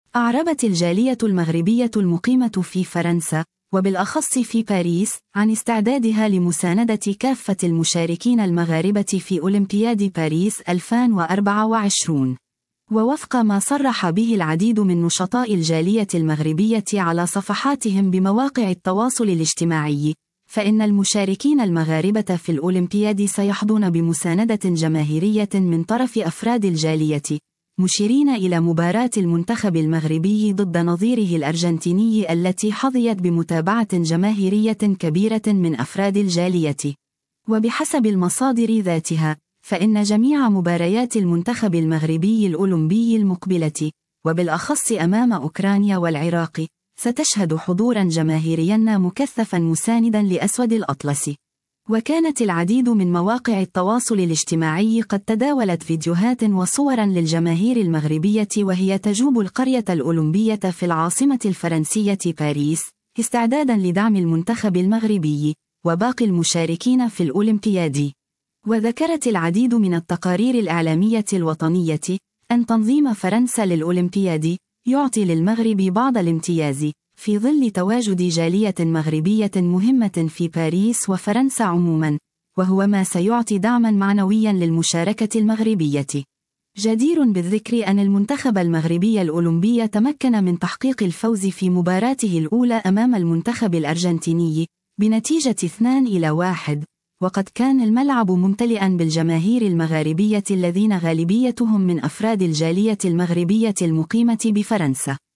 أعربت الجالية المغربية المقيمة في فرنسا، وبالأخص في باريس، عن استعدادها لمساندة كافة المشاركين المغاربة في أولمبياد باريس 2024. ووفق ما صرح به العديد من نشطاء الجالية المغربية على صفحاتهم بمواقع التواصل الاجتماعي، فإن المشاركين المغاربة في الأولمبياد سيحظون بمساندة جماهيرية من طرف أفراد الجالية، مشيرين إلى مباراة المنتخب المغربي ضد نظيره الأرجنتيني التي حظيت بمتابعة جماهيرية كبيرة من أفراد الجالية. وبحسب المصادر ذاتها، فإن جميع مباريات المنتخب المغربي الأولمبي المقبلة، وبالأخص أمام أوكرانيا والعراق، ستشهد حضوراً جماهيرياً مكثفاً مسانداً لأسود الأطلس. وكانت العديد من مواقع التواصل الاجتماعي قد تداولت فيديوهات وصوراً للجماهير المغربية وهي تجوب القرية الأولمبية في العاصمة الفرنسية باريس، استعداداً لدعم المنتخب المغربي وباقي المشاركين في الأولمبياد. وذكرت العديد من التقارير الإعلامية الوطنية أن تنظيم فرنسا للأولمبياد يعطي للمغرب بعض الامتياز في ظل تواجد جالية مغربية مهمة في باريس وفرنسا عموما، وهو ما سيعطي دعما معنويا للمشاركة المغربية. جدير بالذكر أن المنتخب المغربي الأولمبي تمكن من تحقيق الفوز في مباراته الأولى أمام المنتخب الأرجنتيني بنتيجة 2-1، وقد كان الملعب ممتلئا بالجماهير المغاربية الذين غالبيتهم من أفراد الجالية المغربية المقيمة بفرنسا.